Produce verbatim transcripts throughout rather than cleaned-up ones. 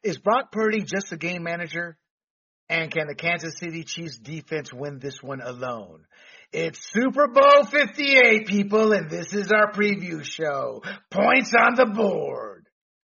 Is Brock Purdy just a game manager? And can the Kansas City Chiefs defense win this one alone? It's Super Bowl fifty-eight, people, and this is our preview show. Points on the board.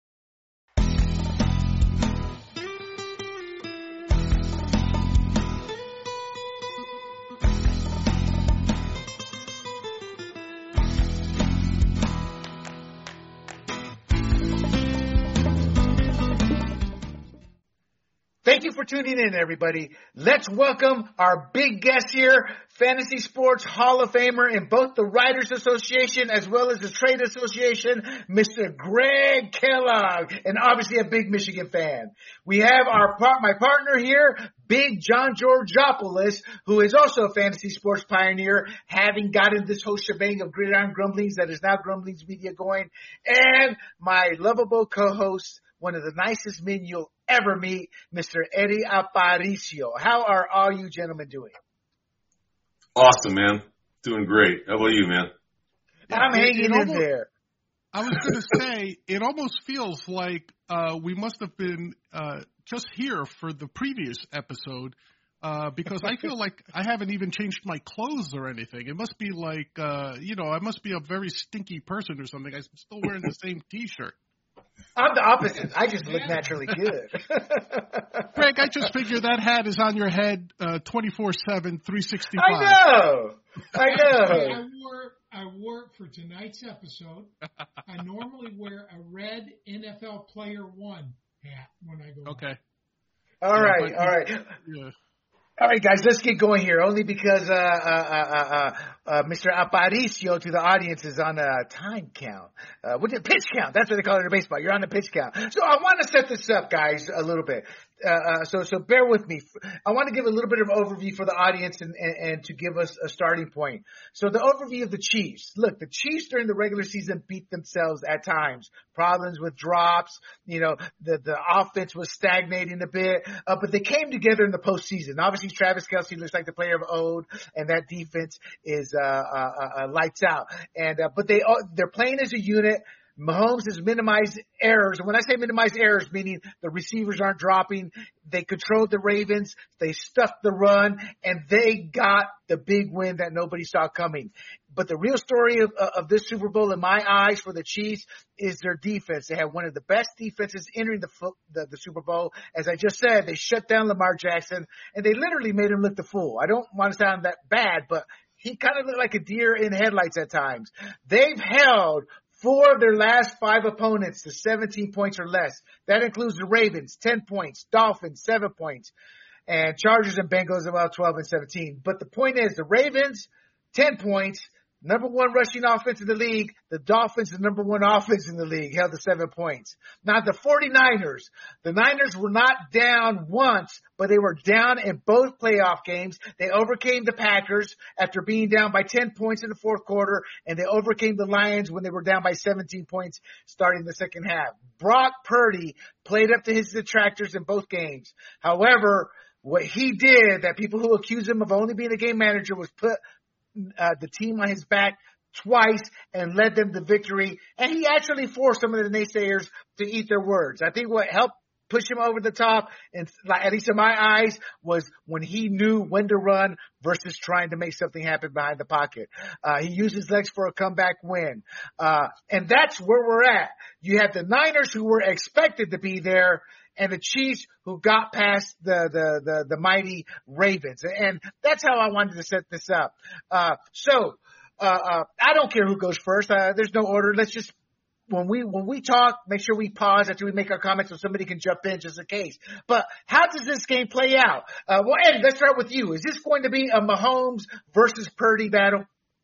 Thank you for tuning in, everybody. Let's welcome our big guest here, Fantasy Sports Hall of Famer in both the Writers Association as well as the Trade Association, Mister Greg Kellogg, and obviously a big Michigan fan. We have our my partner here, Big John Georgopoulos, who is also a fantasy sports pioneer, having gotten this whole shebang of Gridiron Grumblings that is now Grumblings Media going, and my lovable co-host, one of the nicest men you'll ever meet, Mister Eddie Aparicio. How are all you gentlemen doing? Awesome, man. Doing great. How about you, man? I'm it, hanging it in almost, there. I was going to say, it almost feels like uh, we must have been uh, just here for the previous episode uh, because I feel like I haven't even changed my clothes or anything. It must be like, uh, you know, I must be a very stinky person or something. I'm still wearing the same T-shirt. I'm the opposite. I just look naturally good. Greg, I just figure that hat is on your head uh, twenty-four seven, three sixty-five. I know. I know. I wore, I wore it for tonight's episode. I normally wear a red N F L Player One hat when I go. Okay. All yeah, right. but, all right. Yeah. All right, guys, let's get going here. Only because uh, uh, uh, uh, uh, Mister Aparicio to the audience is on a time count. Uh, what the pitch count? That's what they call it in baseball. You're on the pitch count. So I want to set this up, guys, a little bit. Uh, uh, so so bear with me. I want to give a little bit of overview for the audience and, and, and to give us a starting point. So the overview of the Chiefs. Look, the Chiefs during the regular season beat themselves at times. Problems with drops. You know, the, the offense was stagnating a bit. Uh, but they came together in the postseason. Obviously, Travis Kelce looks like the player of old, and that defense is uh, uh, uh, lights out. And uh, but they they're playing as a unit. Mahomes has minimized errors. And when I say minimized errors, meaning the receivers aren't dropping, they controlled the Ravens, they stuffed the run, and they got the big win that nobody saw coming. But the real story of, of this Super Bowl, in my eyes, for the Chiefs is their defense. They have one of the best defenses entering the, the, the Super Bowl. As I just said, they shut down Lamar Jackson, and they literally made him look the fool. I don't want to sound that bad, but he kind of looked like a deer in headlights at times. They've held four of their last five opponents to seventeen points or less. That includes the Ravens, ten points, Dolphins, seven points, and Chargers and Bengals about twelve and seventeen. But the point is, the Ravens, ten points, number one rushing offense in the league. The Dolphins, the number one offense in the league, held the seven points. Now, the 49ers, the Niners were not down once, but they were down in both playoff games. They overcame the Packers after being down by ten points in the fourth quarter, and they overcame the Lions when they were down by seventeen points starting the second half. Brock Purdy played up to his detractors in both games. However, what he did that people who accuse him of only being a game manager was put uh, the team on his back twice and led them to victory. And he actually forced some of the naysayers to eat their words. I think what helped push him over the top, and at least in my eyes, was when he knew when to run versus trying to make something happen behind the pocket. Uh, he used his legs for a comeback win. Uh, and that's where we're at. You have the Niners who were expected to be there, and the Chiefs who got past the, the, the, the mighty Ravens. And that's how I wanted to set this up. Uh, so, uh, uh, I don't care who goes first. Uh, there's no order. Let's just, when we, when we talk, make sure we pause after we make our comments so somebody can jump in just in case. But how does this game play out? Uh, well, Eddie, let's start with you. Is this going to be a Mahomes versus Purdy battle?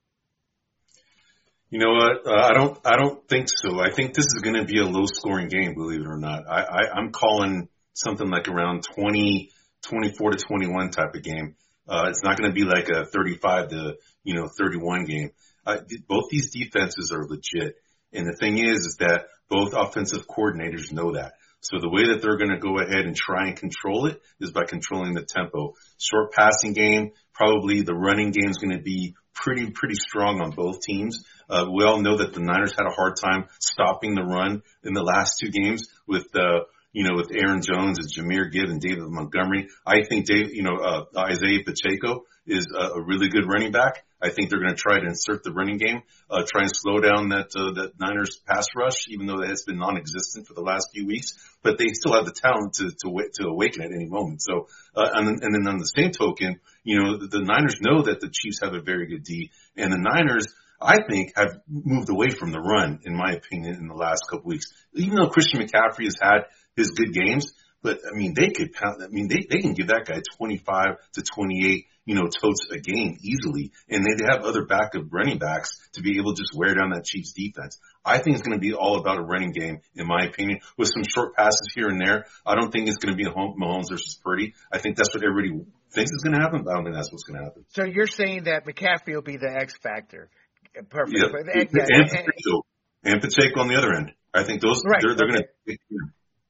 You know what? Uh, I don't. I don't think so. I think this is going to be a low-scoring game, believe it or not. I, I, I'm calling something like around twenty, twenty-four to twenty-one type of game. Uh, it's not going to be like a thirty-five to you know thirty-one game. Uh, both these defenses are legit, and the thing is, is that both offensive coordinators know that. So the way that they're going to go ahead and try and control it is by controlling the tempo. Short passing game, probably the running game is going to be pretty, pretty strong on both teams. Uh, we all know that the Niners had a hard time stopping the run in the last two games with, uh, you know, with Aaron Jones and Jahmyr Gibbs and David Montgomery. I think Dave, you know, uh, Isaiah Pacheco is a, a really good running back. I think they're going to try to insert the running game, uh, try and slow down that, uh, that Niners pass rush, even though it has been non-existent for the last few weeks, but they still have the talent to, to, to awaken at any moment. So, uh, and, and then on the same token, you know, the, the Niners know that the Chiefs have a very good D, and the Niners, I think, have moved away from the run, in my opinion, in the last couple weeks. Even though Christian McCaffrey has had his good games, but I mean, they could pound, I mean, they, they can give that guy twenty-five to twenty-eight, you know, totes a game easily. And they have other backup running backs to be able to just wear down that Chiefs defense. I think it's going to be all about a running game, in my opinion, with some short passes here and there. I don't think it's going to be a Mahomes versus Purdy. I think that's what everybody thinks is going to happen, but I don't think that's what's going to happen. So you're saying that McCaffrey will be the X factor. Perfect. Yep. And, and, yeah, and, Pacheco, and Pacheco on the other end. I think those, right, they're, they're okay. going to.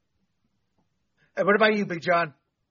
What about you, Big John?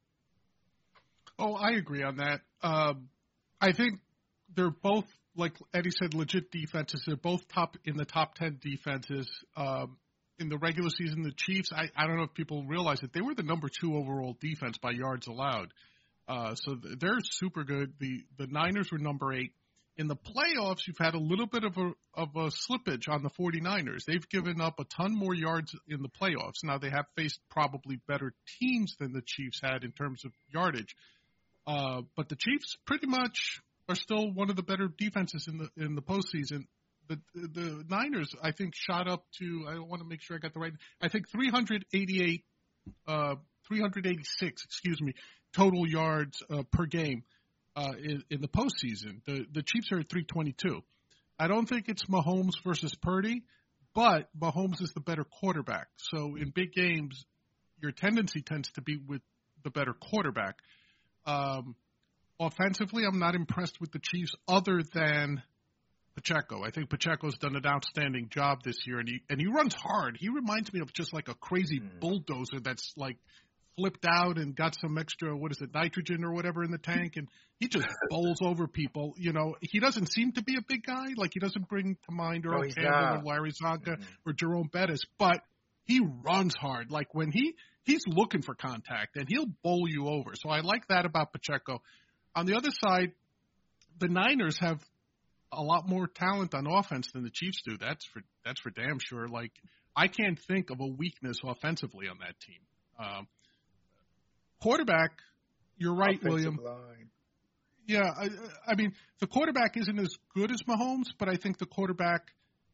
Oh, I agree on that. Um, I think they're both, like Eddie said, legit defenses. They're both top in the top ten defenses. Um, in the regular season, the Chiefs, I, I don't know if people realize it, they were the number two overall defense by yards allowed. Uh, so they're super good. The the Niners were number eight. In the playoffs, you've had a little bit of a of a slippage on the 49ers. They've given up a ton more yards in the playoffs. Now, they have faced probably better teams than the Chiefs had in terms of yardage. Uh, but the Chiefs pretty much are still one of the better defenses in the in the postseason. The, the Niners, I think, shot up to, I want to make sure I got the right, I think three eighty-eight, uh, three eighty-six, excuse me, total yards uh, per game. Uh, in, in the postseason. The the Chiefs are at three twenty-two. I don't think it's Mahomes versus Purdy, but Mahomes is the better quarterback. So in big games, your tendency tends to be with the better quarterback. Um, offensively, I'm not impressed with the Chiefs other than Pacheco. I think Pacheco's done an outstanding job this year, and he and he runs hard. He reminds me of just like a crazy mm. bulldozer that's like flipped out and got some extra, what is it, nitrogen or whatever in the tank, and he just bowls over people. You know, he doesn't seem to be a big guy. Like, he doesn't bring to mind Earl no, Campbell or Larry Zonka mm-hmm. or Jerome Bettis, but he runs hard. Like, when he he's looking for contact, and he'll bowl you over. So I like that about Pacheco. On the other side, the Niners have a lot more talent on offense than the Chiefs do. That's for that's for damn sure. Like, I can't think of a weakness offensively on that team. Um, Quarterback, you're right, Offensive William. Line. Yeah, I, I mean, the quarterback isn't as good as Mahomes, but I think the quarterback,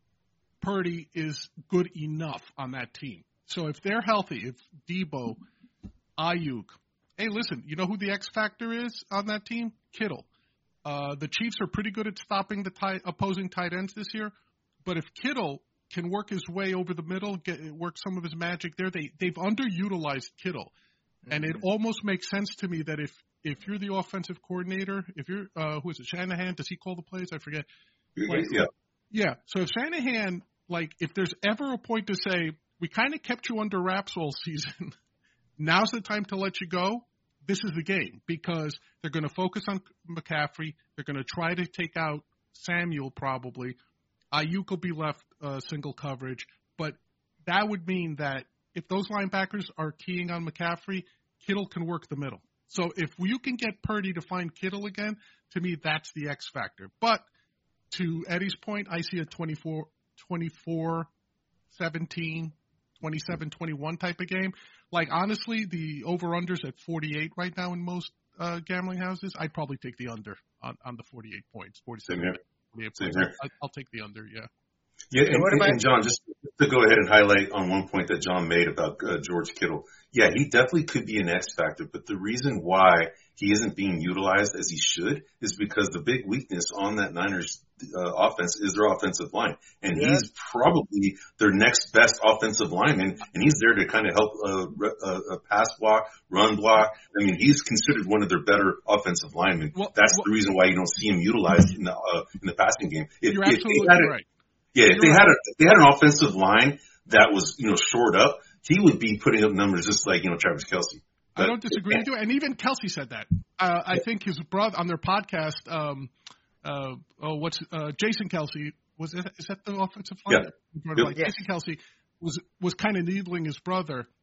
Purdy, is good enough on that team. So if they're healthy, if Debo, Ayuk, hey, listen, you know who the X factor is on that team? Kittle. Uh, the Chiefs are pretty good at stopping the tight, opposing tight ends this year, but if Kittle can work his way over the middle, get work some of his magic there, they, they've underutilized Kittle. And it almost makes sense to me that if, if you're the offensive coordinator, if you're, uh, who is it, Shanahan? Does he call the plays? I forget. Like, yeah. Yeah. So if Shanahan, like, if there's ever a point to say, we kind of kept you under wraps all season, now's the time to let you go, this is the game. Because they're going to focus on McCaffrey. They're going to try to take out Samuel probably. Ayuk will be left uh, single coverage. But that would mean that if those linebackers are keying on McCaffrey, Kittle can work the middle. So if you can get Purdy to find Kittle again, to me, that's the X factor. But to Eddie's point, I see a twenty-four, twenty-four, seventeen, twenty-seven, twenty-one type of game. Like, honestly, the over-under's at forty-eight right now in most uh, gambling houses. I'd probably take the under on, on the forty-eight points. forty-seven, forty-eight Same points. here. I, I'll take the under, yeah. Yeah, and, and, and John, just to go ahead and highlight on one point that John made about uh, George Kittle. Yeah, he definitely could be an X factor, but the reason why he isn't being utilized as he should is because the big weakness on that Niners uh, offense is their offensive line. And yeah. he's probably their next best offensive lineman, and he's there to kind of help uh, uh, uh, pass block, run block. I mean, he's considered one of their better offensive linemen. Well, That's well, the reason why you don't see him utilized in the uh, in the passing game. If, you're if absolutely they had right. A, yeah, if you're they right. had a if they had an offensive line that was, you know, shored up, he would be putting up numbers just like, you know, Travis Kelce. But, I don't disagree with you, and even Kelce said that. Uh, I think his brother on their podcast, um, uh, oh, what's uh, Jason Kelce was it, is that the offensive line? Yeah. Like, yeah. Jason Kelce was was kind of needling his brother,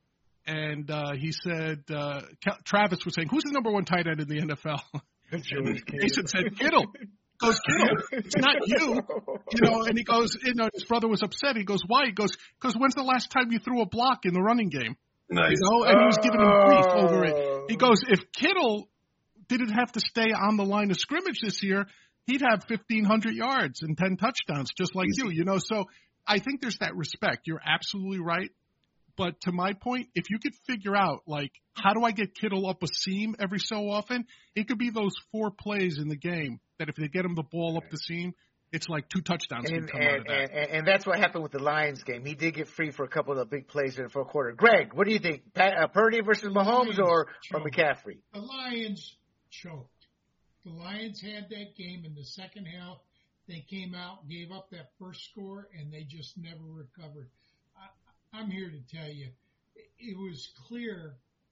and uh, he said uh, Travis was saying, "Who's the number one tight end in the N F L?" Jason said, "Kittle." Goes, Kittle, it's not you, you know. And he goes, you know, his brother was upset. He goes, why? He goes, because when's the last time you threw a block in the running game? Nice. You know, and he was giving him grief over it. He goes, if Kittle didn't have to stay on the line of scrimmage this year, he'd have fifteen hundred yards and ten touchdowns, just like Easy. you, you know. So I think there's that respect. You're absolutely right. But to my point, if you could figure out, like, how do I get Kittle up a seam every so often, it could be those four plays in the game that if they get him the ball up the seam, it's like two touchdowns and, can come and, out of that. And, and that's what happened with the Lions game. He did get free for a couple of big plays in the fourth quarter. Greg, what do you think? Pat, uh, Purdy versus Mahomes or, or McCaffrey? The Lions choked. The Lions had that game in the second half. They came out, gave up that first score, and they just never recovered. I, I'm here to tell you, it was clear.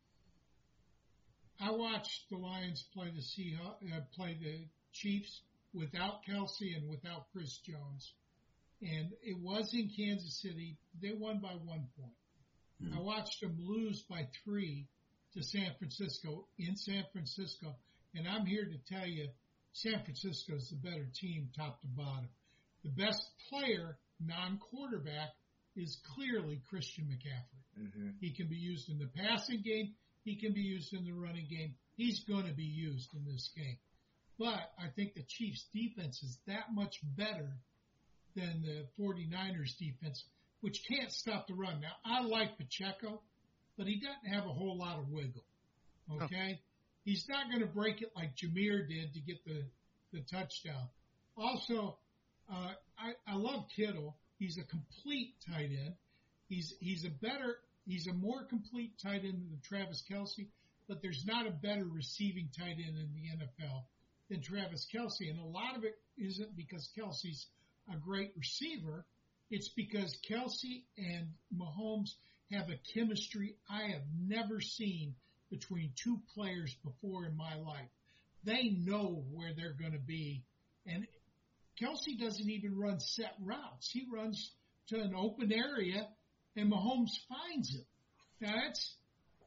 I watched the Lions play the Seahawks, uh, play the Chiefs without Kelsey and without Chris Jones. And it was in Kansas City. They won by one point. Mm-hmm. I watched them lose by three to San Francisco in San Francisco. And I'm here to tell you, San Francisco is the better team top to bottom. The best player, non-quarterback, is clearly Christian McCaffrey. Mm-hmm. He can be used in the passing game. He can be used in the running game. He's going to be used in this game. But I think the Chiefs' defense is that much better than the 49ers' defense, which can't stop the run. Now, I like Pacheco, but he doesn't have a whole lot of wiggle, okay? Oh. He's not going to break it like Jameer did to get the, the touchdown. Also, uh, I, I love Kittle. He's a complete tight end. He's he's a better, he's a more complete tight end than Travis Kelce, but there's not a better receiving tight end in the N F L than Travis Kelce. And a lot of it isn't because Kelce's a great receiver. It's because Kelce and Mahomes have a chemistry I have never seen between two players before in my life. They know where they're going to be. And Kelce doesn't even run set routes. He runs to an open area, and Mahomes finds it. Now, that's,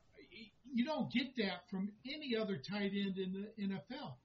you don't get that from any other tight end in the N F L.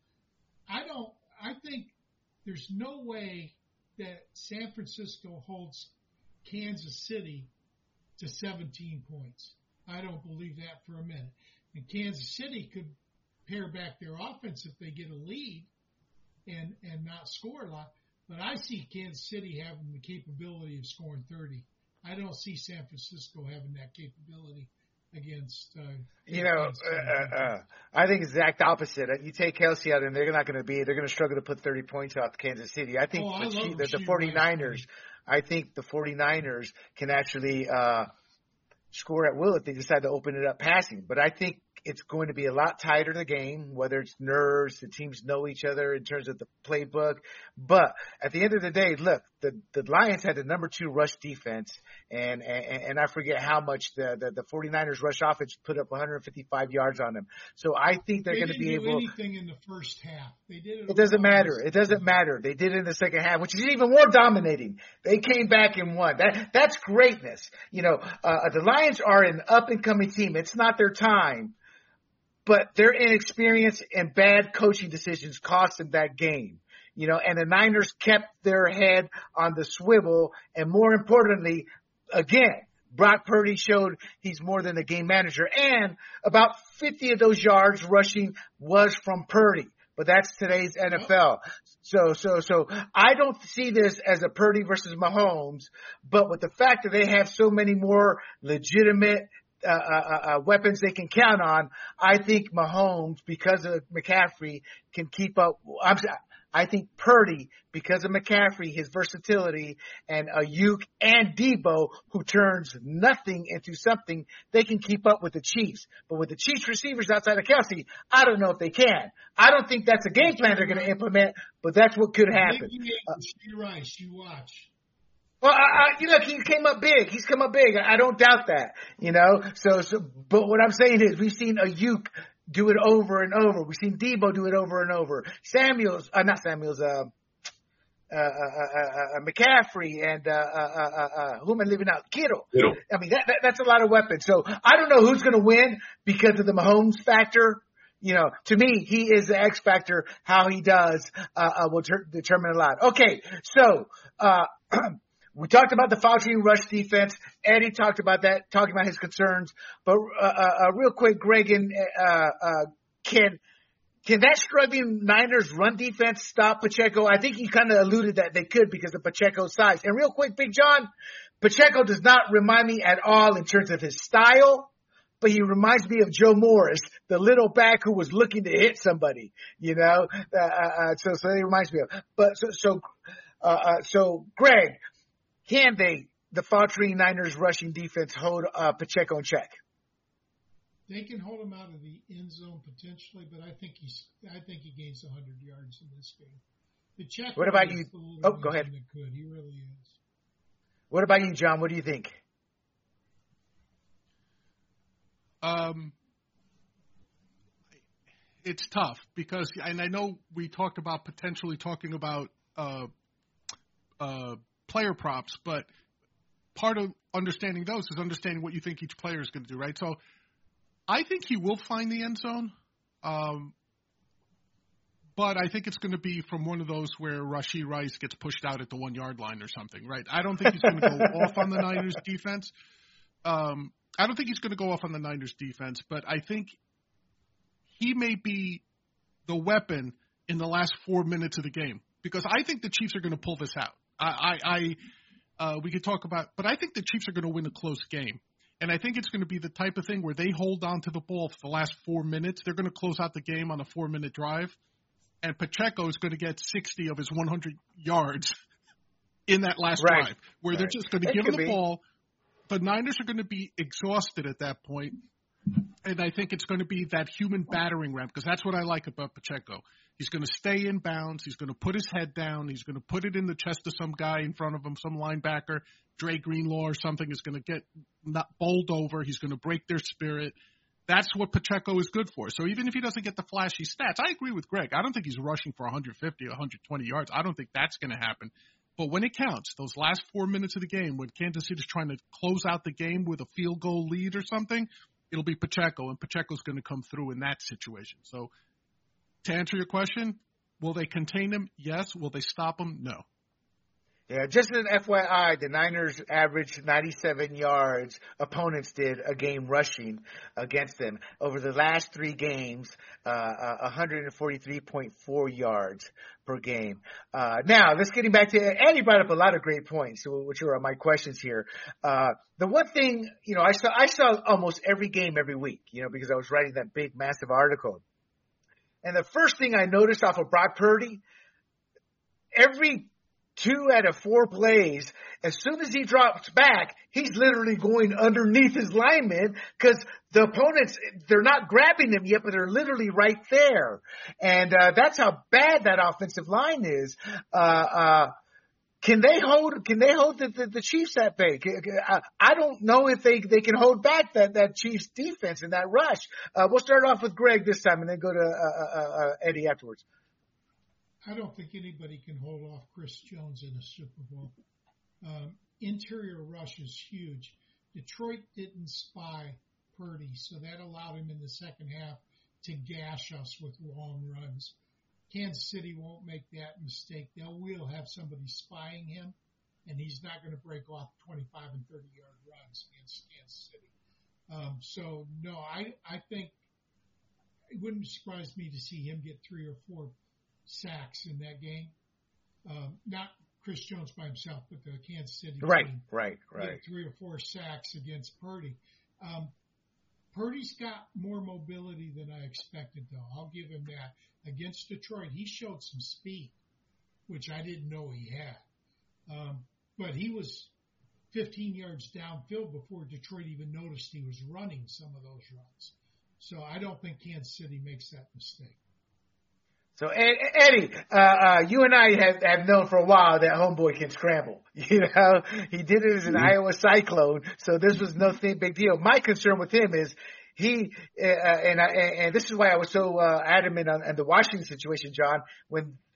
I don't, I think there's no way that San Francisco holds Kansas City to seventeen points. I don't believe that for a minute. And Kansas City could pare back their offense if they get a lead and, and not score a lot. But I see Kansas City having the capability of scoring thirty. I don't see San Francisco having that capability against. Uh, you know, uh, uh, I think it's the exact opposite. You take Kelce out, and they're not going to be. They're going to struggle to put thirty points out to Kansas City. I think oh, the, I the, the 49ers. I think the 49ers can actually uh, score at will if they decide to open it up passing. But I think it's going to be a lot tighter in the game, whether it's nerves, the teams know each other in terms of the playbook. But at the end of the day, look, the, the Lions had the number two rush defense, and, and, and I forget how much the, the, the 49ers rush offense put up one hundred fifty-five yards on them. So I think they're they going to be able – They didn't do anything in the first half. They did it. It doesn't matter. It doesn't matter. They did it in the second half, which is even more dominating. They came back and won. That That's greatness. You know, uh, the Lions are an up-and-coming team. It's not their time. But their inexperience and bad coaching decisions cost them that game, you know, and the Niners kept their head on the swivel. And more importantly, again, Brock Purdy showed he's more than a game manager. And about fifty of those yards rushing was from Purdy. But that's today's N F L. So, so, so I don't see this as a Purdy versus Mahomes, but with the fact that they have so many more legitimate Uh, uh, uh, weapons they can count on, I think Mahomes, because of McCaffrey, can keep up. I'm, I think Purdy, because of McCaffrey, his versatility, and Ayuk and Debo, who turns nothing into something, they can keep up with the Chiefs. But with the Chiefs receivers outside of Kelce, I don't know if they can. I don't think that's a game plan they're going to implement, but that's what could happen. Uh, You're right. You watch. Well, I, I, you know, he came up big. He's come up big. I don't doubt that, you know. So, so, but what I'm saying is we've seen Ayuk do it over and over. We've seen Debo do it over and over. Samuels, uh, not Samuels, uh, uh, uh, uh, uh, McCaffrey and uh, uh, uh, uh, who am I leaving out? Kittle. Kittle. I mean, that, that, that's a lot of weapons. So I don't know who's going to win because of the Mahomes factor. You know, to me, he is the X factor. How he does uh, uh, will ter- determine a lot. Okay, so uh, we talked about the Fauci rush defense. Eddie talked about that, talking about his concerns. But uh, uh, real quick, Greg and uh, uh, can can that struggling Niners run defense stop Pacheco? I think you kind of alluded that they could because of Pacheco's size. And real quick, Big John, Pacheco does not remind me at all in terms of his style. But he reminds me of Joe Morris, the little back who was looking to hit somebody, you know. Uh, uh, so, so he reminds me of. But so, so, uh, uh, so, Greg, can they, the Fauci Niners rushing defense, hold uh, Pacheco in check? They can hold him out of the end zone potentially, but I think he's, I think he gains one hundred yards in this game. Pacheco what about is you? the little Oh, go ahead. that could. He really is. What about you, John? What do you think? Um, it's tough because, and I know we talked about potentially talking about uh, uh, player props, but part of understanding those is understanding what you think each player is going to do, right? So I think he will find the end zone, um, but I think it's going to be from one of those where Rashee Rice gets pushed out at the one-yard line or something, right? I don't think he's going to go off on the Niners defense. Um I don't think he's going to go off on the Niners defense, but I think he may be the weapon in the last four minutes of the game because I think the Chiefs are going to pull this out. I, I, I uh, we could talk about, but I think the Chiefs are going to win a close game. And I think it's going to be the type of thing where they hold on to the ball for the last four minutes. They're going to close out the game on a four-minute drive, and Pacheco is going to get sixty of his one hundred yards in that last right. drive, where right. they're just going to it give him the be. ball. The Niners are going to be exhausted at that point, and I think it's going to be that human battering ram because that's what I like about Pacheco. He's going to stay in bounds. He's going to put his head down. He's going to put it in the chest of some guy in front of him, some linebacker, Dre Greenlaw or something is going to get not bowled over. He's going to break their spirit. That's what Pacheco is good for. So even if he doesn't get the flashy stats, I agree with Greg. I don't think he's rushing for one hundred fifty or one hundred twenty yards. I don't think that's going to happen. But when it counts, those last four minutes of the game, when Kansas City's trying to close out the game with a field goal lead or something, it'll be Pacheco, and Pacheco's going to come through in that situation. So to answer your question, will they contain him? Yes. Will they stop him? No. Yeah, just as an F Y I, the Niners averaged ninety-seven yards, opponents did, a game rushing against them. Over the last three games, uh, one hundred forty-three point four yards per game. Uh, now, let's get back to, Andy brought up a lot of great points, which are my questions here. Uh, the one thing, you know, I saw, I saw almost every game every week, you know, because I was writing that big, massive article. And the first thing I noticed off of Brock Purdy, every two out of four plays, as soon as he drops back, he's literally going underneath his lineman because the opponents, they're not grabbing him yet, but they're literally right there. And uh, that's how bad that offensive line is. Uh, uh, can they hold, can they hold the, the, the Chiefs that big? I don't know if they, they can hold back that, that Chiefs defense and that rush. Uh, we'll start off with Greg this time and then go to uh, uh, uh, Eddie afterwards. I don't think anybody can hold off Chris Jones in a Super Bowl. Um, interior rush is huge. Detroit didn't spy Purdy, so that allowed him in the second half to gash us with long runs. Kansas City won't make that mistake. They will have somebody spying him, and he's not going to break off twenty-five and thirty-yard runs against Kansas City. Um, so, no, I, I think it wouldn't surprise me to see him get three or four sacks in that game. Um, not Chris Jones by himself, but the Kansas City right, team. Right, right, right. Three or four sacks against Purdy. Um, Purdy's got more mobility than I expected, though. I'll give him that. Against Detroit, he showed some speed, which I didn't know he had. Um, but he was fifteen yards downfield before Detroit even noticed he was running some of those runs. So I don't think Kansas City makes that mistake. So, Eddie, uh, uh, you and I have, have known for a while that homeboy can scramble. You know, he did it as an mm-hmm. Iowa Cyclone, so this was no big deal. My concern with him is he, uh, and, I, and this is why I was so uh, adamant on, on the Washington situation, John, when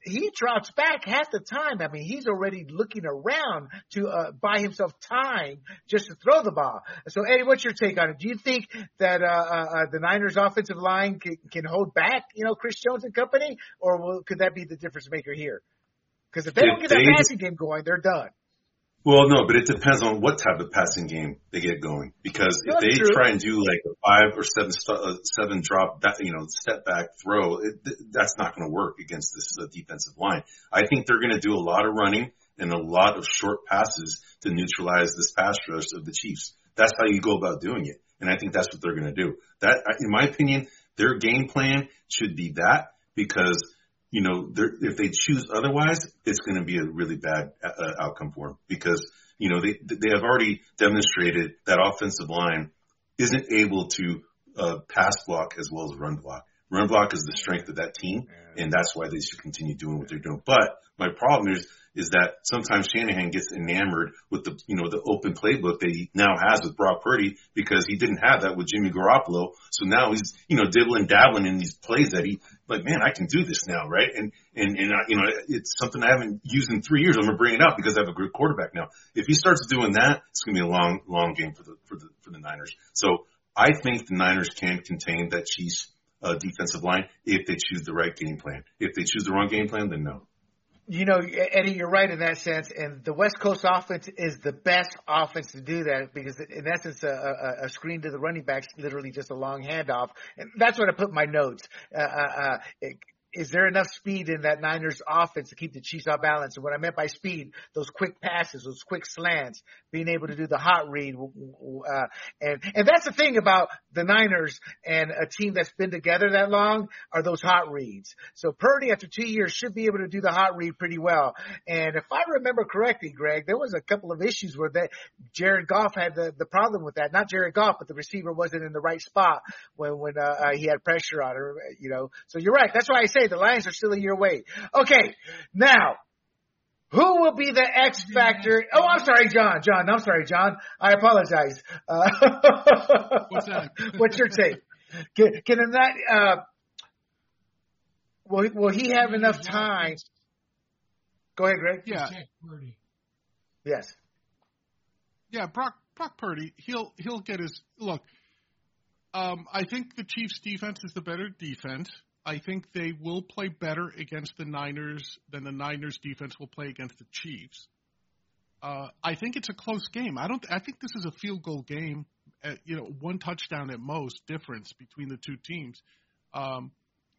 he drops back half the time. I mean, he's already looking around to uh, buy himself time just to throw the ball. So, Eddie, what's your take on it? Do you think that uh, uh, the Niners offensive line can, can hold back, you know, Chris Jones and company, or will, could that be the difference maker here? Because if they don't get that passing game going, they're done. Well, no, but it depends on what type of passing game they get going. Because if That's they true. try and do like a five or seven, uh, seven drop, back, you know, step back throw, it, that's not going to work against this uh, defensive line. I think they're going to do a lot of running and a lot of short passes to neutralize this pass rush of the Chiefs. That's how you go about doing it, and I think that's what they're going to do. That, in my opinion, their game plan should be that, because you know, if they choose otherwise, it's going to be a really bad uh, outcome for them, because, you know, they they have already demonstrated that offensive line isn't able to uh, pass block as well as run block. Run block is the strength of that team, and that's why they should continue doing what they're doing. But my problem is is that sometimes Shanahan gets enamored with the, you know, the open playbook that he now has with Brock Purdy, because he didn't have that with Jimmy Garoppolo. So now he's, you know, dibbling, dabbling in these plays that he, like, man, I can do this now, right? And, and, and, uh, you know, it's something I haven't used in three years. I'm going to bring it up because I have a good quarterback now. If he starts doing that, it's going to be a long, long game for the, for the, for the Niners. So I think the Niners can contain that Chiefs uh, defensive line if they choose the right game plan. If they choose the wrong game plan, then no. You know, Eddie, you're right in that sense, and the West Coast offense is the best offense to do that, because in essence, a, a, a screen to the running back's literally just a long handoff, and that's what I put in my notes. Uh, uh, it, Is there enough speed in that Niners offense to keep the Chiefs off balance? And what I meant by speed, those quick passes, those quick slants, being able to do the hot read. Uh, and, and that's the thing about the Niners and a team that's been together that long, are those hot reads. So Purdy, after two years, should be able to do the hot read pretty well. And if I remember correctly, Greg, there was a couple of issues where that Jared Goff had the, the problem with that. Not Jared Goff, but the receiver wasn't in the right spot when, when, uh, uh he had pressure on her, you know. So you're right. That's why I say the Lions are still a year away. Okay, now, who will be the X factor? Oh, I'm sorry, John. John, I'm sorry, John. I apologize. Uh, What's that? What's your take? Can, can that, uh, will, will he have enough time? Go ahead, Greg. Yeah. Yes. Yeah, Brock, Brock Purdy, he'll, he'll get his, look, um, I think the Chiefs defense is the better defense. I think they will play better against the Niners than the Niners defense will play against the Chiefs. Uh, I think it's a close game. I don't. I think this is a field goal game. At, you know, one touchdown at most difference between the two teams. Um,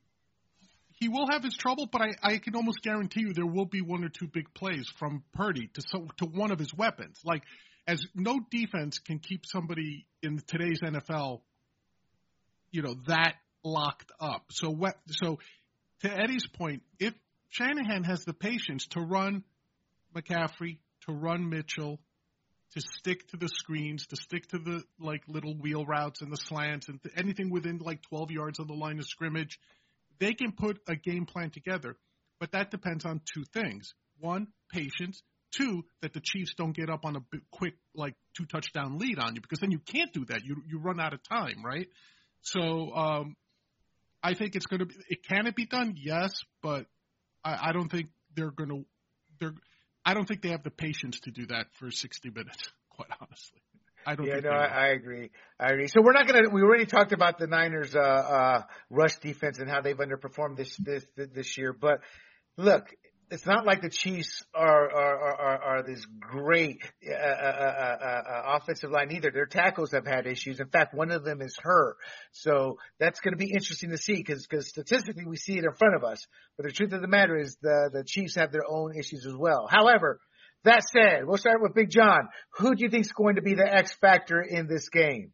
he will have his trouble, but I, I can almost guarantee you there will be one or two big plays from Purdy to so, to one of his weapons. Like, as no defense can keep somebody in today's N F L, you know, that locked up. So what? So to Eddie's point, if Shanahan has the patience to run McCaffrey, to run Mitchell, to stick to the screens, to stick to the like little wheel routes and the slants and th- anything within like twelve yards of the line of scrimmage, they can put a game plan together. But that depends on two things: one, patience; two, that the Chiefs don't get up on a big, quick like two touchdown lead on you, because then you can't do that. You you run out of time, right? So. um I think it's going to be. It can it be done? Yes, but I, I don't think they're going to. They're. I don't think they have the patience to do that for sixty minutes. Quite honestly, I don't. Yeah, think no, they I, I agree. I agree. So we're not going to. We already talked about the Niners' uh, uh, rush defense and how they've underperformed this this this year. But look, it's not like the Chiefs are are are, are this great uh, uh, uh, uh, offensive line either. Their tackles have had issues. In fact, one of them is her. So that's going to be interesting to see, because because statistically we see it in front of us. But the truth of the matter is the the Chiefs have their own issues as well. However, that said, we'll start with Big John. Who do you think is going to be the X factor in this game?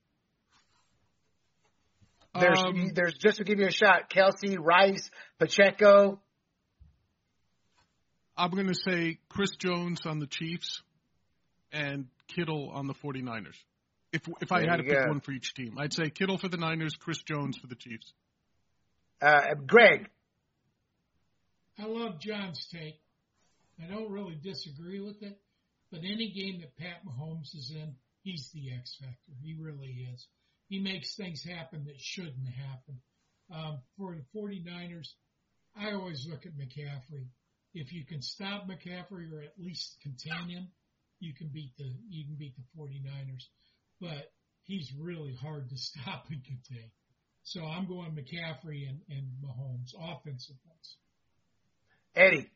There's um, there's just to give you a shot: Kelsey, Rice, Pacheco. I'm going to say Chris Jones on the Chiefs and Kittle on the 49ers. If if I There had to you pick go. one for each team, I'd say Kittle for the Niners, Chris Jones for the Chiefs. Uh, Greg. I love John's take. I don't really disagree with it, but any game that Pat Mahomes is in, he's the X factor. He really is. He makes things happen that shouldn't happen. Um, for the 49ers, I always look at McCaffrey. If you can stop McCaffrey or at least contain him, you can beat the you can beat the 49ers. But he's really hard to stop and contain. So I'm going McCaffrey and, and Mahomes, offensive ones. Eddie.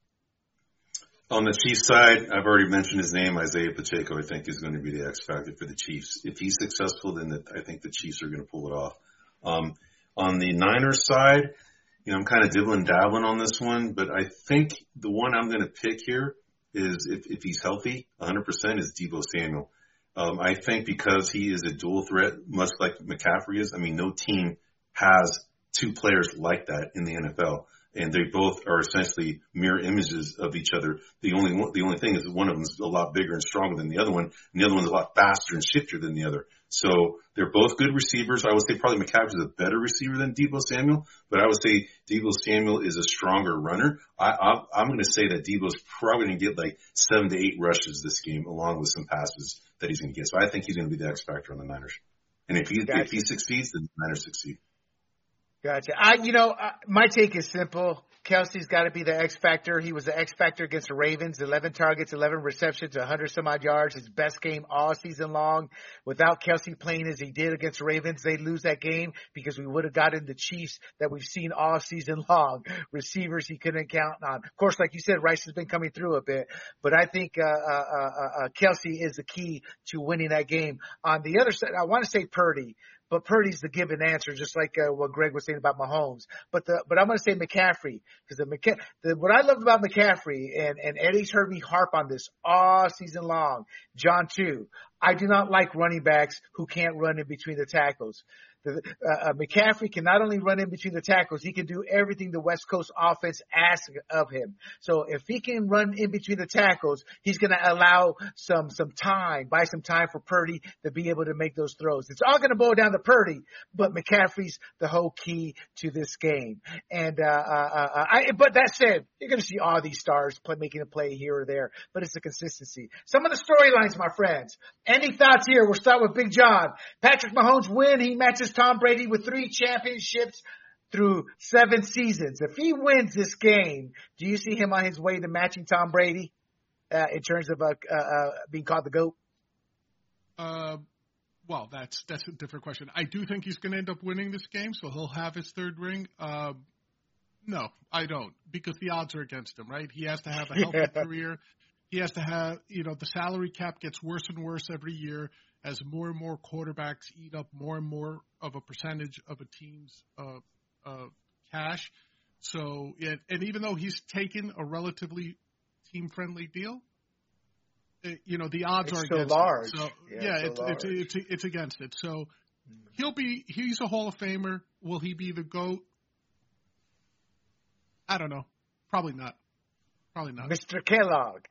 On the Chiefs side, I've already mentioned his name. Isaiah Pacheco, I think, is going to be the X factor for the Chiefs. If he's successful, then the, I think the Chiefs are going to pull it off. Um, on the Niners side, you know, I'm kind of dibbling dabbling on this one, but I think the one I'm going to pick here is if, if he's healthy, one hundred percent is Deebo Samuel. Um, I think because he is a dual threat, much like McCaffrey is. I mean, no team has two players like that in the N F L. And they both are essentially mirror images of each other. The only one, the only thing is that one of them is a lot bigger and stronger than the other one, and the other one's a lot faster and shiftier than the other. So they're both good receivers. I would say probably McCaffrey is a better receiver than Deebo Samuel, but I would say Deebo Samuel is a stronger runner. I, I, I'm going to say that Deebo's probably going to get like seven to eight rushes this game, along with some passes that he's going to get. So I think he's going to be the X factor on the Niners. And if he gotcha. if he succeeds, then the Niners succeed. Gotcha. I, you know, uh, my take is simple. Kelsey's got to be the X factor. He was the X factor against the Ravens. eleven targets, eleven receptions, one hundred some odd yards. His best game all season long. Without Kelsey playing as he did against the Ravens, they'd lose that game because we would have gotten the Chiefs that we've seen all season long. Receivers he couldn't count on. Of course, like you said, Rice has been coming through a bit, but I think uh, uh, uh, uh, Kelsey is the key to winning that game. On the other side, I want to say Purdy. But Purdy's the given answer, just like uh, what Greg was saying about Mahomes. But the but I'm going to say McCaffrey because the, McC- the what I love about McCaffrey and and Eddie's heard me harp on this all season long. John too. I do not like running backs who can't run in between the tackles. The, uh, uh, McCaffrey can not only run in between the tackles, he can do everything the West Coast offense asks of him. So if he can run in between the tackles, he's going to allow some some time, buy some time for Purdy to be able to make those throws. It's all going to boil down to Purdy, but McCaffrey's the whole key to this game. And uh, uh, uh, I, but that said, you're going to see all these stars play, making a play here or there, but it's the consistency. Some of the storylines, my friends. Any thoughts here? We'll start with Big John. Patrick Mahomes win. He matches Tom Brady with three championships through seven seasons. If he wins this game, do you see him on his way to matching Tom Brady uh, in terms of uh, uh, uh, being called the GOAT? Uh, well, that's that's a different question. I do think he's going to end up winning this game, so he'll have his third ring. Uh, no, I don't, because the odds are against him, right? He has to have a healthy yeah. career. He has to have, you know, the salary cap gets worse and worse every year as more and more quarterbacks eat up more and more of a percentage of a team's uh, uh, cash. So, it, and even though he's taken a relatively team-friendly deal, it, you know, the odds it's are so against large. it. So, yeah, yeah, it's, so it's, it's, it's, it's against it. So he'll be, he's a Hall of Famer. Will he be the GOAT? I don't know. Probably not. Probably not. Mister Kellogg.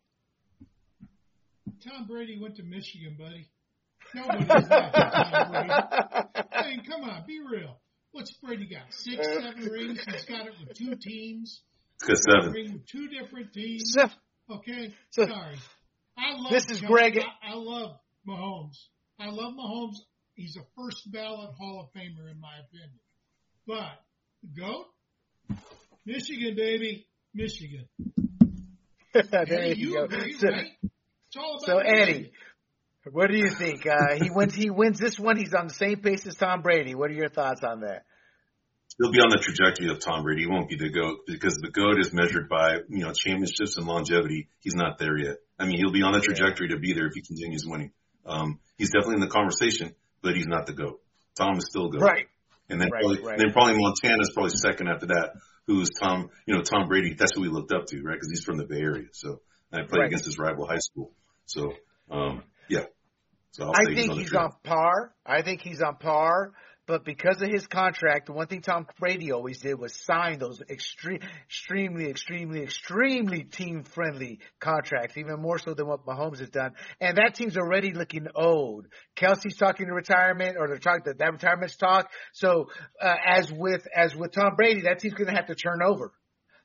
Tom Brady went to Michigan, buddy. Nobody's laughing at Tom Brady. I mean, come on, be real. What's Brady got? Six, seven rings? He's got it with two teams. It's got seven. Ring with two different teams. So, okay, so, sorry. I love this is Kelsey. Greg. I, I love Mahomes. I love Mahomes. He's a first ballot Hall of Famer in my opinion. But GOAT, Michigan, baby, Michigan. there Eddie, you you go. agree, So, right? It's all about so Michigan. Eddie, what do you think? Uh, he wins. He wins this one. He's on the same pace as Tom Brady. What are your thoughts on that? He'll be on the trajectory of Tom Brady. He won't be the GOAT because the GOAT is measured by, you know, championships and longevity. He's not there yet. I mean, he'll be on the trajectory to be there if he continues winning. Um, he's definitely in the conversation, but he's not the GOAT. Tom is still GOAT. Right. And then, right, probably, right. and then probably Montana's probably second after that, who's Tom, you know, Tom Brady. That's who we looked up to, right? Because he's from the Bay Area. So I played right. against his rival high school. So, um, yeah. So I'll I say think he's, on, he's on par. I think he's on par. But because of his contract, the one thing Tom Brady always did was sign those extreme, extremely, extremely, extremely team-friendly contracts, even more so than what Mahomes has done. And that team's already looking old. Kelsey's talking to retirement, or they're talking that retirement's talk. So uh, as with as with Tom Brady, that team's going to have to turn over.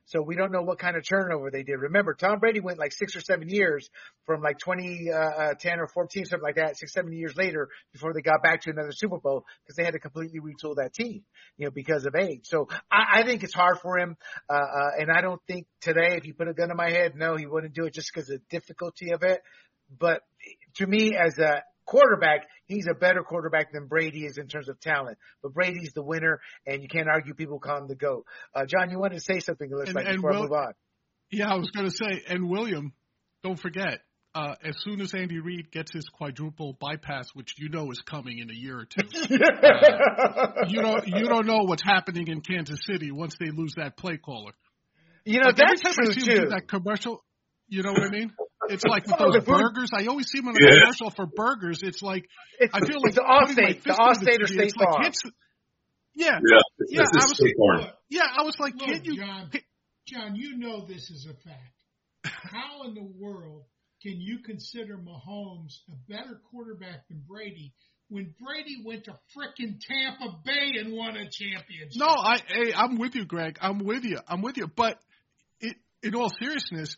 So we don't know what kind of turnover they did. Remember, Tom Brady went like six or seven years from like twenty ten or fourteen, something like that, six, seven years later before they got back to another Super Bowl because they had to completely retool that team, you know, because of age. So I, I think it's hard for him. Uh, uh, and I don't think today, if you put a gun in my head, no, he wouldn't do it just because of the difficulty of it. But to me, as a quarterback, he's a better quarterback than Brady is in terms of talent. But Brady's the winner, and you can't argue people call him the GOAT. Uh, John, you wanted to say something, it looks and, like, and before Will, I move on. Yeah, I was going to say, and William, don't forget, uh, as soon as Andy Reid gets his quadruple bypass, which you know is coming in a year or two, uh, you don't you don't know what's happening in Kansas City once they lose that play caller. You know, like that's every time true, I see too. him do that commercial, you know what I mean? It's like with Oh, those the food- burgers. I always see him in a Yeah. commercial for burgers. It's like It's, I feel like it's the putting my Allstate, the fist in Allstate or city. State It's like, Farm. can't s- yeah, Yeah, it's, Yeah, it's I just was- State Farm. Look, yeah. I was like, look, can't you? John, John, you know this is a fact. How in the world can you consider Mahomes a better quarterback than Brady when Brady went to frickin' Tampa Bay and won a championship? No, I, hey, I'm with you, Greg. I'm with you. I'm with you. But it, in all seriousness,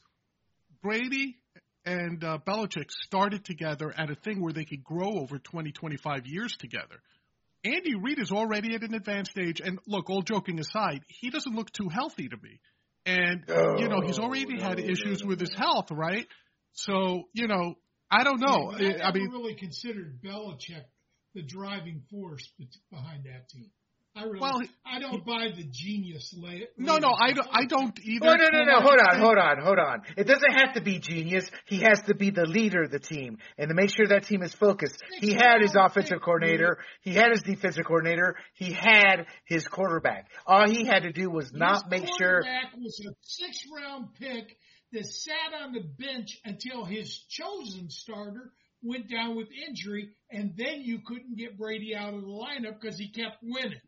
Brady and uh, Belichick started together at a thing where they could grow over twenty, twenty-five years together. Andy Reid is already at an advanced age. And look, all joking aside, he doesn't look too healthy to me. And, No, you know, he's already had no, issues no, with no. his health, right? So, you know, I don't know. Yeah, but I I never mean, really considered Belichick the driving force be- behind that team. I really, Well, he- I don't buy the genius lay. no, no, I don't, I don't either. Oh, no, no, no, I hold just on, think- hold on, hold on. It doesn't have to be genius. He has to be the leader of the team and to make sure that team is focused. He had his offensive coordinator. He had his defensive coordinator. He had his quarterback. All he had to do was not His make sure. quarterback was a six-round pick that sat on the bench until his chosen starter went down with injury, and then you couldn't get Brady out of the lineup because he kept winning.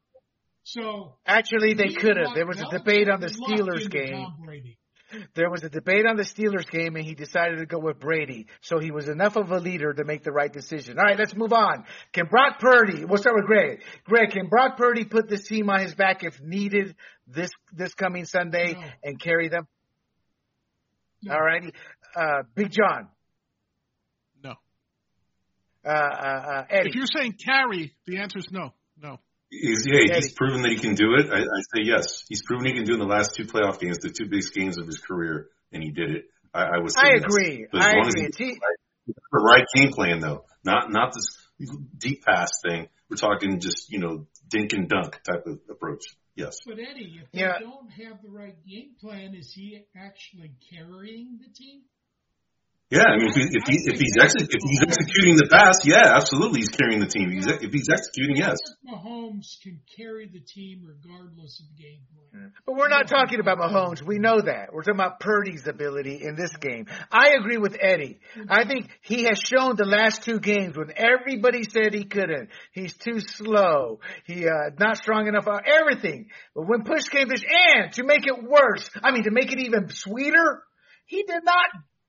So Actually, they he could have. lucked- There was a Belichick debate on the lucked Steelers into game. Tom Brady. There was a debate on the Steelers game, and he decided to go with Brady. So he was enough of a leader to make the right decision. All right, let's move on. Can Brock Purdy, we'll start with Greg. Greg, can Brock Purdy put this team on his back if needed this this coming Sunday No. and carry them? No. All righty. Uh, Big John. No. Uh, uh, uh, Eddie. If you're saying carry, the answer is no. No. He's, yeah, he's Eddie. proven that he can do it. I, I say yes. He's proven he can do it in the last two playoff games, the two biggest games of his career, and he did it. I, I was. I yes. agree. But as I long as agree. he- T- the right game plan, though, not not this deep pass thing. We're talking just you know dink and dunk type of approach. Yes. But Eddie, if they Yeah. don't have the right game plan, is he actually carrying the team? Yeah, I mean, if, he, if, he, if he's ex- if he's executing the pass, yeah, absolutely, he's carrying the team. He's, if he's executing, yes. Mahomes can carry the team regardless of game plan. But we're not talking about Mahomes. We know that. We're talking about Purdy's ability in this game. I agree with Eddie. I think he has shown the last two games when everybody said he couldn't. He's too slow. He uh, not strong enough. Uh, everything. But when push came to and to make it worse, I mean to make it even sweeter, he did not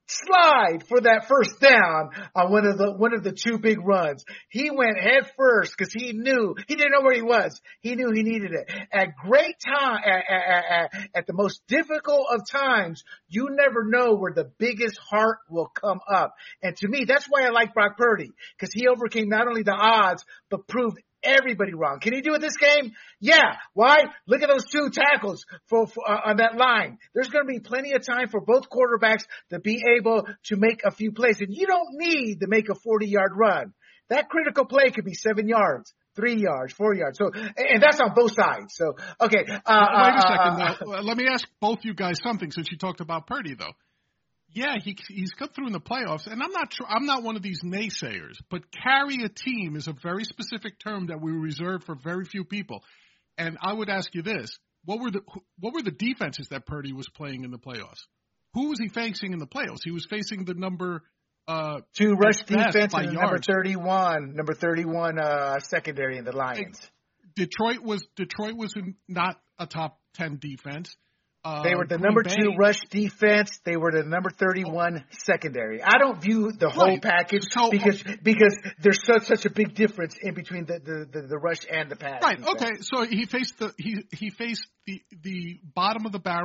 slide for that first down on one of the one of the two big runs. He went head first because he knew he didn't know where he was. He knew he needed it at great time at, at, at, at the most difficult of times. You never know where the biggest heart will come up, and to me, that's why I like Brock Purdy because he overcame not only the odds but proved everybody wrong. Can he do it this game? Yeah. Why? Look at those two tackles for, for uh, on that line. There's going to be plenty of time for both quarterbacks to be able to make a few plays. And you don't need to make a forty-yard run. That critical play could be seven yards, three yards, four yards. So, and that's on both sides. So, okay. Uh, Wait a uh, second. uh, though. Let me ask both you guys something since you talked about Purdy, though. Yeah, he he's come through in the playoffs, and I'm not sure. I'm not one of these naysayers, but carry a team is a very specific term that we reserve for very few people. And I would ask you this: what were the what were the defenses that Purdy was playing in the playoffs? Who was he facing in the playoffs? He was facing the number uh, two rush at best defense by and number yards. thirty-one, number thirty-one uh, secondary in the Lions. Detroit was Detroit was in not a top ten defense. Uh, They were the Green number Bay, two rush defense. They were the number thirty-one secondary. I don't view the whole Right. package So- because because there's such such a big difference in between the the, the, the rush and the pass. Right. defense. Okay. So he faced the he he faced the the bottom of the barrel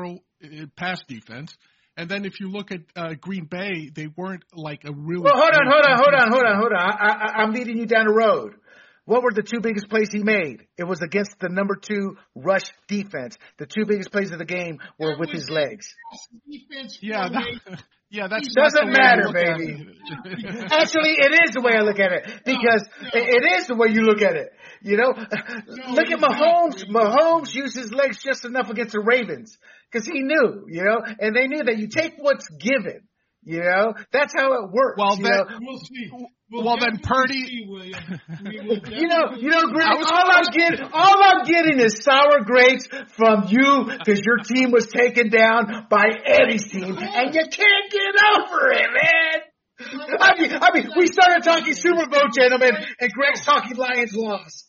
uh, pass defense. And then if you look at uh, Green Bay, they weren't like a really. Well, hold on, hold on, hold on, hold on, hold on. I, I, I'm leading you down the road. What were the two biggest plays he made? It was against the number two rush defense. The two biggest plays of the game were That with was his the legs. Defense Yeah, formation. that, yeah, that's It not doesn't the way I matter, look at baby. it. Actually, it is the way I look at it because No, no. it it is the way you look at it. You know, No, look at it's not Mahomes. the way you look Mahomes used his legs just enough against the Ravens because he knew, you know, and they knew that you take what's given. You know, that's how it works. Well, you that- know? We'll see. Well, We'll then definitely Purdy- see, William. We will You know, definitely you know, see. Greg, I was- all I'm getting, all I'm getting is sour grapes from you because your team was taken down by Eddie's team, and you can't get over it, man. I mean, I mean, we started talking Super Bowl, gentlemen, and Greg's talking Lions loss.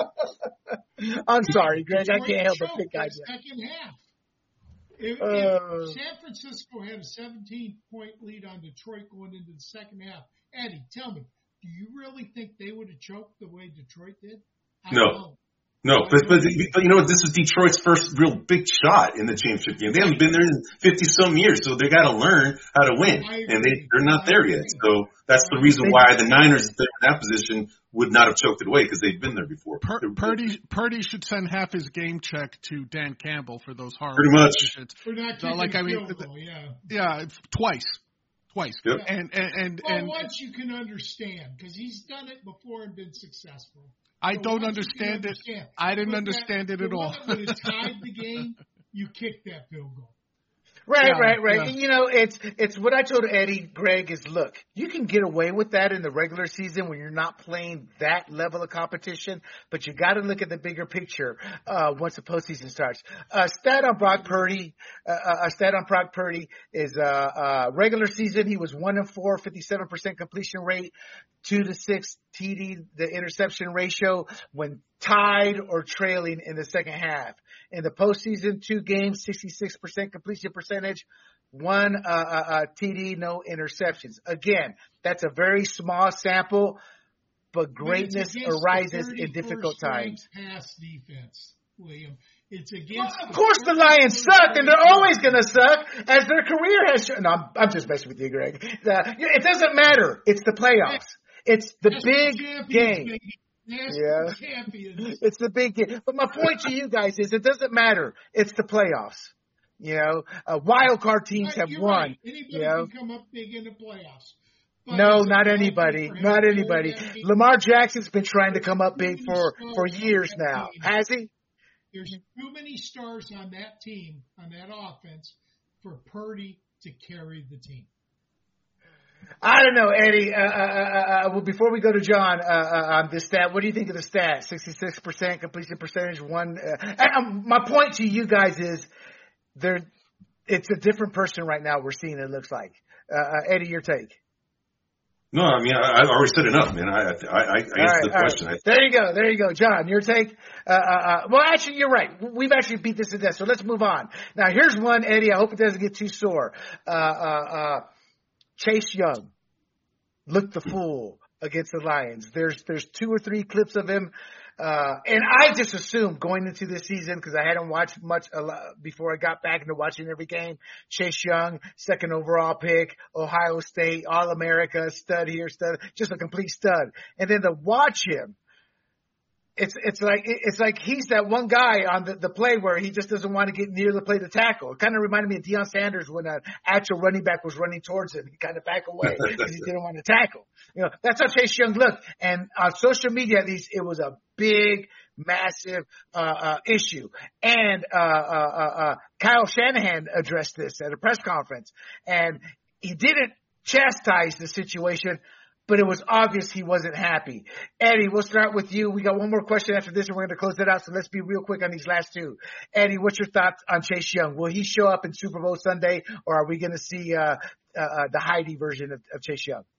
I'm sorry, Greg, I can't help but Detroit pick choked on you. that second half. If, Uh. if San Francisco had a seventeen-point lead on Detroit going into the second half, Eddie, tell me, do you really think they would have choked the way Detroit did? I No. don't. No, but, but but you know what? This is Detroit's first real big shot in the championship game. They haven't been there in fifty some years, so they got to learn how to win, I and they agree. they're not I there agree. yet. So that's the reason why the Niners, if they're in that position, would not have choked it away because they've been there before. Pur- They're- Purdy Purdy should send half his game check to Dan Campbell for those hard Pretty much. decisions. We're not So, kicking like, I a mean, field goal, yeah. Yeah, it's twice, twice. Yep. And and and, Well, and once you can understand, because he's done it before and been successful. I So don't once you can understand it. understand. I didn't But understand that, it at the all. one that would have tied the game, you kicked that field goal. Right, Yeah, right, right. yeah. And, you know, it's it's what I told Eddie, Greg, is look, you can get away with that in the regular season when you're not playing that level of competition, but you got to look at the bigger picture uh, once the postseason starts. Uh, stat on Brock Purdy, uh, a stat on Brock Purdy is uh, uh, regular season he was one and four, fifty-seven percent completion rate, two to six T D, the interception ratio when tied or trailing in the second half. In the postseason, two games, sixty-six percent completion percentage, one uh, uh, uh, T D, no interceptions. Again, that's a very small sample, but greatness But it's against arises the in difficult times. thirty-first ranked Pass defense, William. It's Well, against. of course the Lions suck, and they're always going to suck, as their career has shown. No, I'm, I'm just messing with you, Greg. Uh, it doesn't matter. It's the playoffs. It's the big game. Yeah. Champions. It's the big game. But my point to you guys is it doesn't matter. It's the playoffs. You know, uh, wild card teams have You're won. right. Anybody You know? can come up big in the playoffs. But No, it's a not bad anybody. thing for him Not to anybody. go down. Lamar Jackson's been trying to come up big for, for years now. Has he? There's too many stars on that team, on that offense, for Purdy to carry the team. I don't know, Eddie. Uh, uh, uh, uh, well, before we go to John, uh, uh, on this stat, what do you think of the stat? sixty-six percent completion percentage, one. Uh, and, um, my point to you guys is there, it's a different person right now we're seeing, it looks like. Uh, uh, Eddie, your take. No, I mean, I, I already said enough, man. I, I, I, I answered right, the all question. right. There you go. There you go. John, your take? Uh, uh, uh, well, actually, you're right. We've actually beat this to death, so let's move on. Now, here's one, Eddie. I hope it doesn't get too sore. Uh, uh, uh, Chase Young looked the fool against the Lions. There's there's two or three clips of him. Uh, and I just assumed going into this season, because I hadn't watched much a lot before I got back into watching every game, Chase Young, second overall pick, Ohio State, All-America, stud here, stud, just a complete stud. And then to watch him, it's it's like it's like he's that one guy on the, the play where he just doesn't want to get near the play to tackle. It kind of reminded me of Deion Sanders when an actual running back was running towards him. He kind of back away because he didn't want to tackle. You know, that's how Chase Young looked. And on social media, at least, it was a big, massive uh, uh, issue. And uh, uh, uh, uh, Kyle Shanahan addressed this at a press conference, and he didn't chastise the situation, but it was obvious he wasn't happy. Eddie, we'll start with you. We got one more question after this, and we're going to close it out, so let's be real quick on these last two. Eddie, what's your thoughts on Chase Young? Will he show up in Super Bowl Sunday, or are we going to see uh, uh, uh, the Heidi version of, of Chase Young?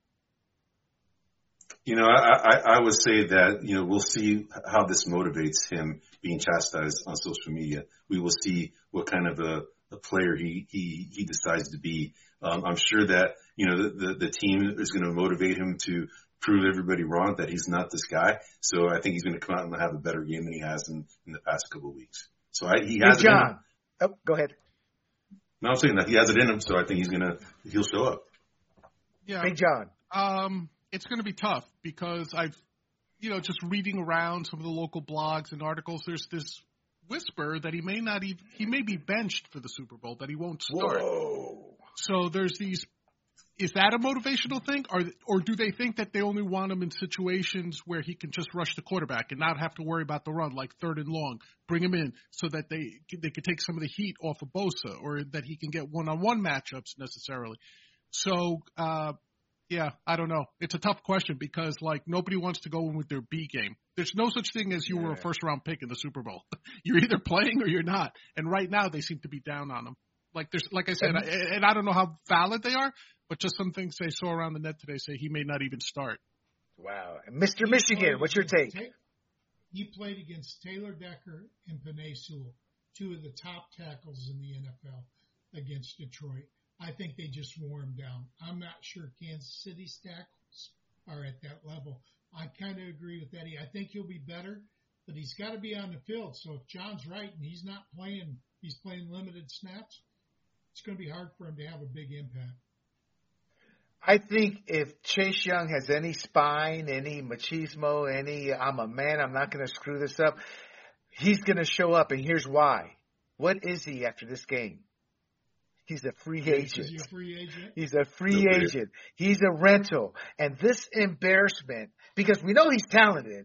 You know, I, I, I would say that, you know, we'll see how this motivates him being chastised on social media. We will see what kind of a, a player he, he, he decides to be. Um, I'm sure that, you know, the, the, the team is going to motivate him to prove everybody wrong that he's not this guy. So I think he's going to come out and have a better game than he has in, in the past couple of weeks. So I, he has hey, John. Oh, go ahead. No, I'm saying that he has it in him, so I think he's gonna he'll show up. Yeah. Hey, John. Um, it's going to be tough because I've, you know, just reading around some of the local blogs and articles, there's this whisper that he may not even, he may be benched for the Super Bowl, that he won't start. Whoa. So there's these, is that a motivational thing? Or, or do they think that they only want him in situations where he can just rush the quarterback and not have to worry about the run, like third and long, bring him in so that they, they could take some of the heat off of Bosa, or that he can get one-on-one matchups necessarily. So, uh, yeah, I don't know. It's a tough question because, like, nobody wants to go in with their B game. There's no such thing as you yeah. were a first-round pick in the Super Bowl. You're either playing or you're not. And right now, they seem to be down on him. Like there's, like I said, and, I, and I don't know how valid they are, but just some things they saw around the net today say he may not even start. Wow. Mister He Michigan, what's your take? He played against Taylor Decker and Penei Sewell, two of the top tackles in the N F L, against Detroit. I think they just wore him down. I'm not sure Kansas City's tackles are at that level. I kind of agree with Eddie. I think he'll be better, but he's got to be on the field. So if John's right and he's not playing, he's playing limited snaps, it's going to be hard for him to have a big impact. I think if Chase Young has any spine, any machismo, any I'm a man, I'm not going to screw this up, he's going to show up, and here's why. What is he after this game? He's a free agent. Is he a free agent? He's a free agent. He's a rental. And this embarrassment, because we know he's talented,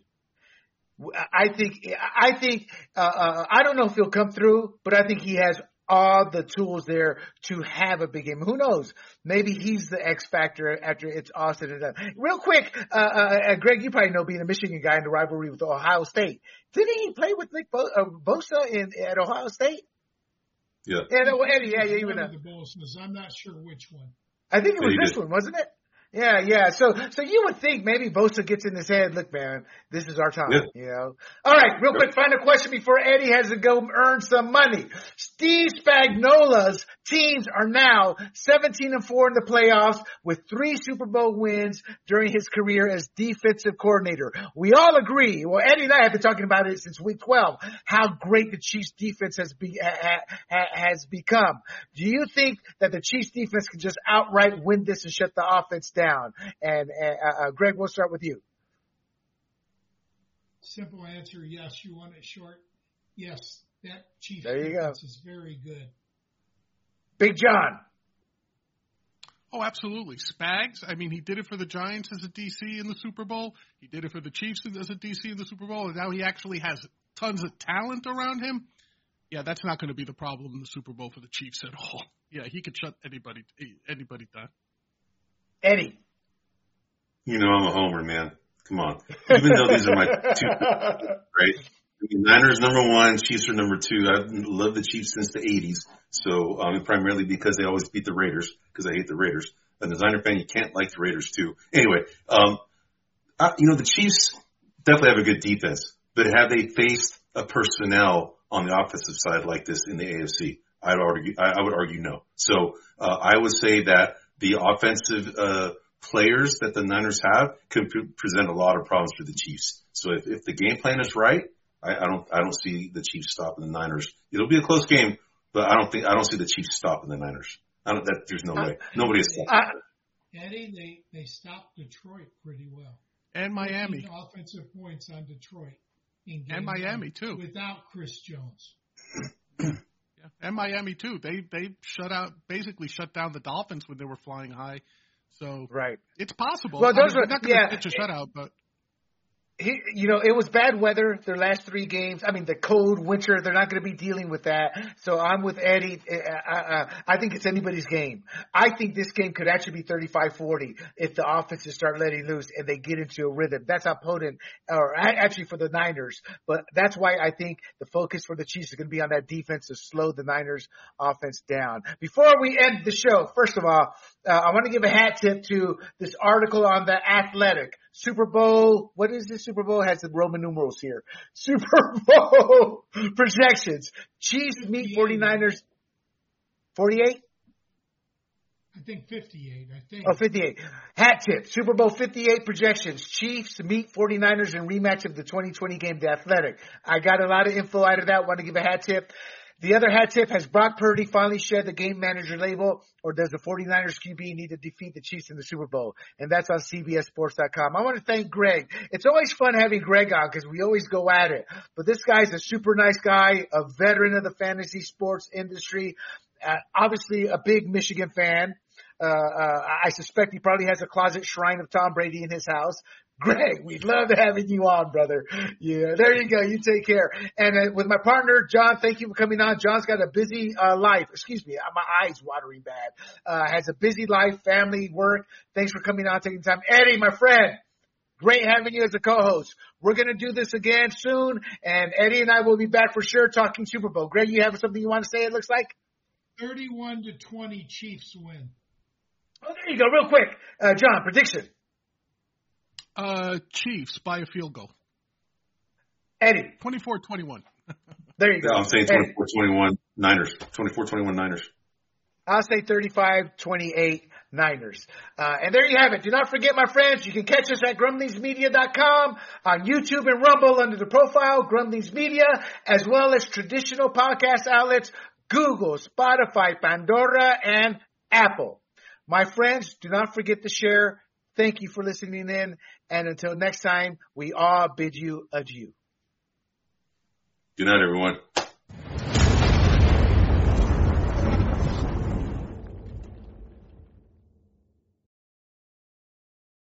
I think, I think, uh, uh, I don't know if he'll come through, but I think he has all the tools there to have a big game. Who knows? Maybe he's the X factor after it's all said and done. Real quick, uh, uh, Greg, you probably know, being a Michigan guy in the rivalry with Ohio State. Didn't he play with Nick Bo- uh, Bosa in, at Ohio State? Yeah. Yeah, no, Eddie, yeah, yeah, even one of the Bosas. I'm not sure which one. I think it was yeah, this one, wasn't it? Yeah, yeah. So, so you would think maybe Bosa gets in his head, look, man, this is our time, yeah. you know? All right, real yeah. quick, final question before Eddie has to go earn some money. Steve Spagnuolo's teams are now seventeen and four in the playoffs with three Super Bowl wins during his career as defensive coordinator. We all agree, well, Eddie and I have been talking about it since week twelve, how great the Chiefs defense has be, ha, ha, has become. Do you think that the Chiefs defense can just outright win this and shut the offense down? Down. And uh, uh, Greg, we'll start with you. Simple answer, yes. You want it short? Yes, that Chiefs there you defense go. is very good. Big John. Oh, absolutely. Spags, I mean, he did it for the Giants as a D C in the Super Bowl. He did it for the Chiefs as a D C in the Super Bowl. And now he actually has tons of talent around him. Yeah, that's not going to be the problem in the Super Bowl for the Chiefs at all. Yeah, he could shut anybody anybody down. Eddie. You know I'm a homer, man. Come on. Even though these are my two, right? I mean, Niners number one, Chiefs are number two. I've loved the Chiefs since the eighties. So, um, primarily because they always beat the Raiders, because I hate the Raiders. And as a Niner fan, you can't like the Raiders too. Anyway, um, I, you know, the Chiefs definitely have a good defense, but have they faced a personnel on the offensive side like this in the A F C? I'd argue, I, I would argue no. So, uh, I would say that the offensive, uh, players that the Niners have could pre- present a lot of problems for the Chiefs. So if, if the game plan is right, I, I don't, I don't see the Chiefs stopping the Niners. It'll be a close game, but I don't think, I don't see the Chiefs stopping the Niners. I don't, that, there's no way. Nobody is stopping. Uh, Eddie, they, they stopped Detroit pretty well. And Miami. Offensive points on Detroit. In and Miami too. Without Chris Jones. Yeah. And Miami too. They, they shut out, basically shut down the Dolphins when they were flying high. So right, it's possible. Well, those I mean, were not going yeah, to pitch a shutout, but he, you know, it was bad weather their last three games. I mean, the cold winter, they're not going to be dealing with that. So I'm with Eddie. I, I, I think it's anybody's game. I think this game could actually be thirty-five forty if the offenses start letting loose and they get into a rhythm. That's how potent, or actually for the Niners. But that's why I think the focus for the Chiefs is going to be on that defense to slow the Niners offense down. Before we end the show, first of all, uh, I want to give a hat tip to this article on The Athletic. Super Bowl, what is this? Super Bowl has the Roman numerals here. Super Bowl projections. Chiefs meet forty-niners. forty-eight? I think fifty-eight. I think. Oh, fifty-eight. Hat tip. Super Bowl fifty-eight projections. Chiefs meet forty-niners in rematch of the twenty twenty game, The Athletic. I got a lot of info out of that. Want to give a hat tip. The other hat tip, has Brock Purdy finally shed the game manager label, or does the 49ers Q B need to defeat the Chiefs in the Super Bowl? And that's on C B S Sports dot com. I want to thank Greg. It's always fun having Greg on because we always go at it. But this guy's a super nice guy, a veteran of the fantasy sports industry, uh, obviously a big Michigan fan. Uh, uh, I suspect he probably has a closet shrine of Tom Brady in his house. Greg, we'd love having you on, brother. Yeah, there you go. You take care. And uh, with my partner, John, thank you for coming on. John's got a busy uh, life. Excuse me, my eyes watering bad. Uh, has a busy life, family, work. Thanks for coming on, taking time. Eddie, my friend, great having you as a co-host. We're going to do this again soon, and Eddie and I will be back for sure talking Super Bowl. Greg, you have something you want to say, it looks like? thirty-one to twenty Chiefs win. Oh, there you go. Real quick. Uh, John, prediction. Uh, Chiefs by a field goal. Eddie. twenty-four twenty-one. There you go. Yeah, I'm saying twenty-four twenty-one Niners. twenty-four twenty-one Niners. I'll say thirty-five twenty-eight Niners. Uh, and there you have it. Do not forget, my friends, you can catch us at grumblings media dot com, on YouTube and Rumble under the profile Grumblings Media, as well as traditional podcast outlets, Google, Spotify, Pandora, and Apple. My friends, do not forget to share. Thank you for listening in. And until next time, we all bid you adieu. Good night, everyone.